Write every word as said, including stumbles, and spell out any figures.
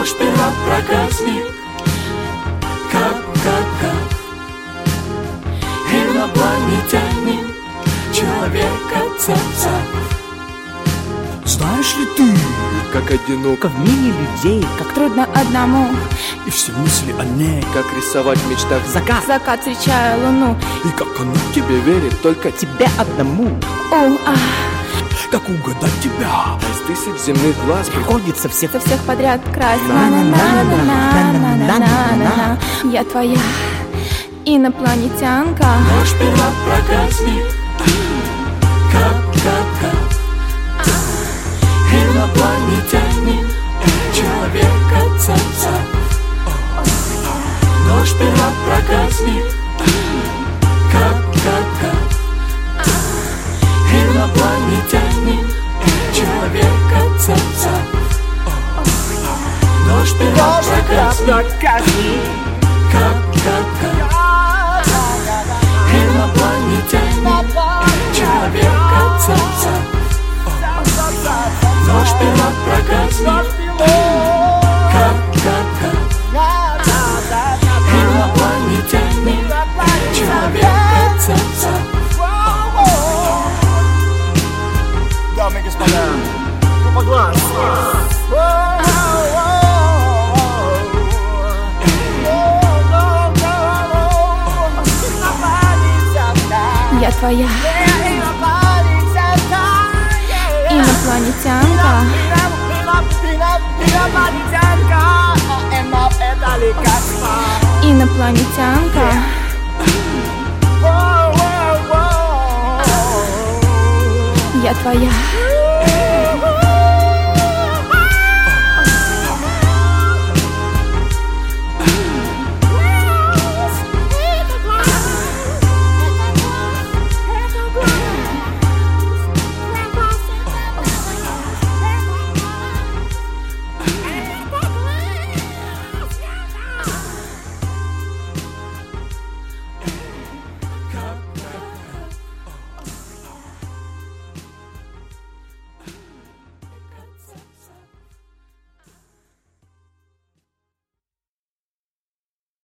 Нож пера проказник, кап-кап-кап. Инопланетянин, человека цап-цап. Знаешь ли ты, как одиноко в мире людей, как трудно одному, и все мысли о ней, как рисовать в мечтах закат, закат, встречая луну, и как она тебе верит только тебе одному. О, а. Как угадать тебя из тысяч земных глаз приходится всех, всех подряд красть. На-на-на-на-на-на-на-на-на. Я твоя инопланетянка. Нож пера проказник, кап-кап-кап. Инопланетянин, человека цап-цап. Нож пера проказник, кап-кап-кап. Инопланетянин, человека цап-цап. Нож пера проказник, кап-кап-кап. Инопланетянин, человека цап-цап. Нож пера проказник, кап-кап-кап. Инопланетянин, человека цап-цап. Дамы и господа, группа глаз. Я твоя инопланетянка. Инопланетянка. Я твоя